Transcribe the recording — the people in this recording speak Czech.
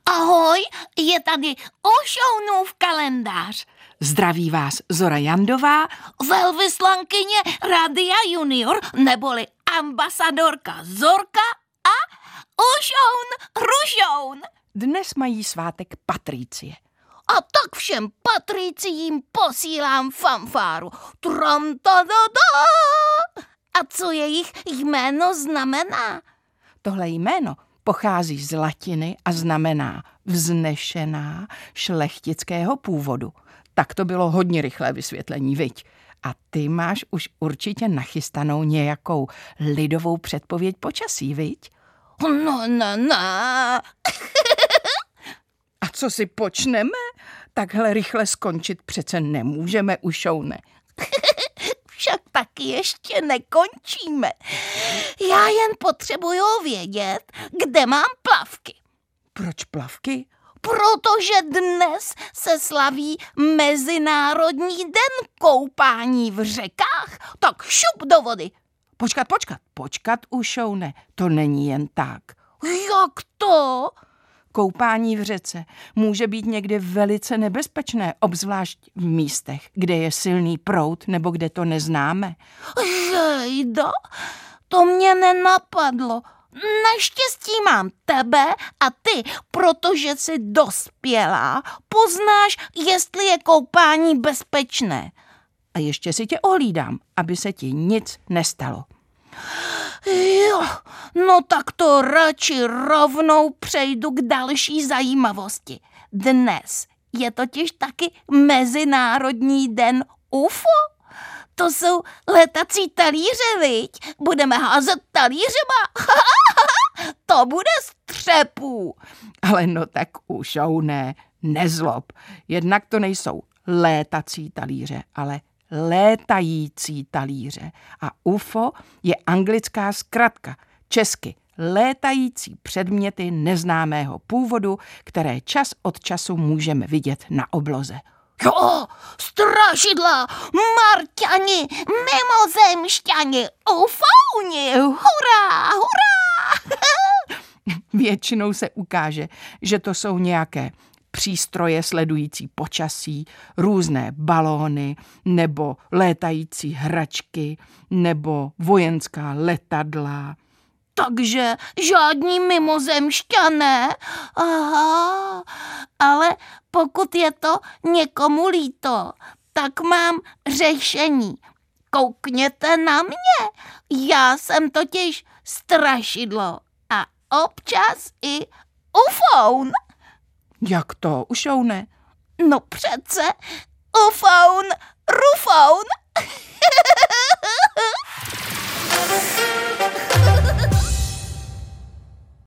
Ahoj, je tady Ušounův kalendář. Zdraví vás Zora Jandová, Velvyslankyně Radia Junior, neboli ambasadorka Zorka a Ušoun Rušoun. Dnes mají svátek Patricie. A tak všem Patriciím posílám fanfáru. Tram-ta-da-da! A co jejich jméno znamená? Tohle jméno pochází z latiny a znamená vznešená šlechtického původu. Tak to bylo hodně rychlé vysvětlení, viď? A ty máš už určitě nachystanou nějakou lidovou předpověď počasí, viď? No. A co si počneme? Takhle rychle skončit přece nemůžeme, Ušoune. Však taky ještě nekončíme. Já jen potřebuju vědět, kde mám plavky. Proč plavky? Protože dnes se slaví Mezinárodní den koupání v řekách. Tak šup do vody. Počkat, Ušoune, to není jen tak. Jak to? Koupání v řece může být někdy velice nebezpečné, obzvlášť v místech, kde je silný proud nebo kde to neznáme. Jejda, to mě nenapadlo. Naštěstí mám tebe a ty, protože jsi dospělá, poznáš, jestli je koupání bezpečné. A ještě si tě ohlídám, aby se ti nic nestalo. Jo, no tak to radši rovnou přejdu k další zajímavosti. Dnes je totiž taky Mezinárodní den UFO. To jsou letací talíře, viď? Budeme házet talířema. To bude střepů. Ale no tak Ušoune, nezlob. Jednak to nejsou létací talíře, ale létající talíře. A UFO je anglická zkratka, česky létající předměty neznámého původu, které čas od času můžeme vidět na obloze. Jo, strašidla, marťani, mimozemšťani, ufouni, hurá! Většinou se ukáže, že to jsou nějaké přístroje sledující počasí, různé balóny nebo létající hračky nebo vojenská letadla. Takže žádní mimozemšťané? Aha, ale pokud je to někomu líto, tak mám řešení. Koukněte na mě, já jsem totiž strašidlo a občas i ufoun. Jak to, Ušoune? No přece ufoun, rufoun.